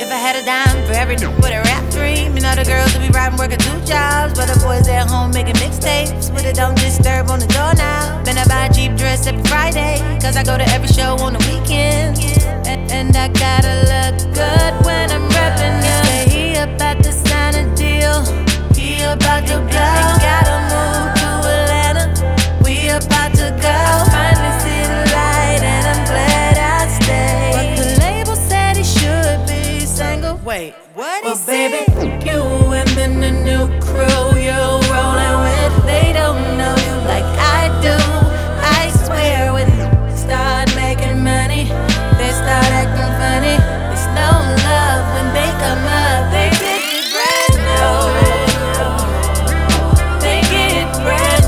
Never had a dime for every nigga with a rap dream. You know the girls that be riding working 2 jobs, but the boys at home making mixtapes with it don't disturb on the door now. Then I buy a cheap dress every Friday, cause I go to every show on the weekends. And I gotta look good when I'm reppin', yeah. He about to sign a deal, he about to blow. Ain't gotta move to Atlanta, we about to go. I finally see the light and I'm glad I stayed. But the label said he should be single. Wait, what? Well, baby, you and then the new crew you're rolling with, they don't know you like I do. I swear when they start making money, they start acting funny. It's no love when they come up, they get brand new. They get brand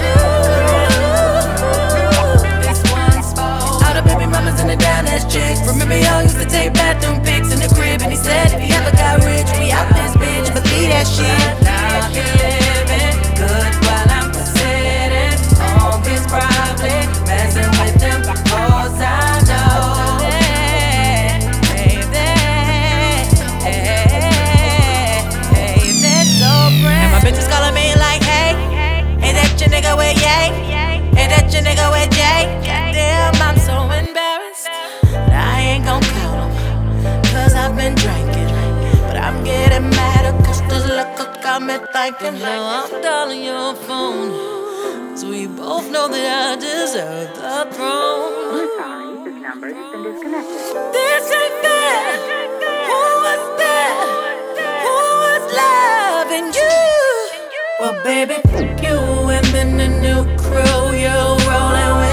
new. This one's for all the baby mamas and the down ass chicks. Remember y'all used to take bathroom pics in the crib, and he said if he ever got rich, we out this bitch. Believe that shit. Now he living good while I'm sitting on his probably messing with them hoes I know. And my bitches calling me like, hey, ain't that your nigga with Ye? Ain't that your nigga with Jay? Goddamn, I'm so embarrassed, but I ain't gon' call him, cause I've been drinking. But I'm getting mad cause this liquor got me thinking. Now I'm dialing your phone, so we both know that I deserve the throne. Sorry, this number has been disconnected. This ain't fair. Who was there? Who was loving you? Well, baby, you and then the new crew you're rolling with.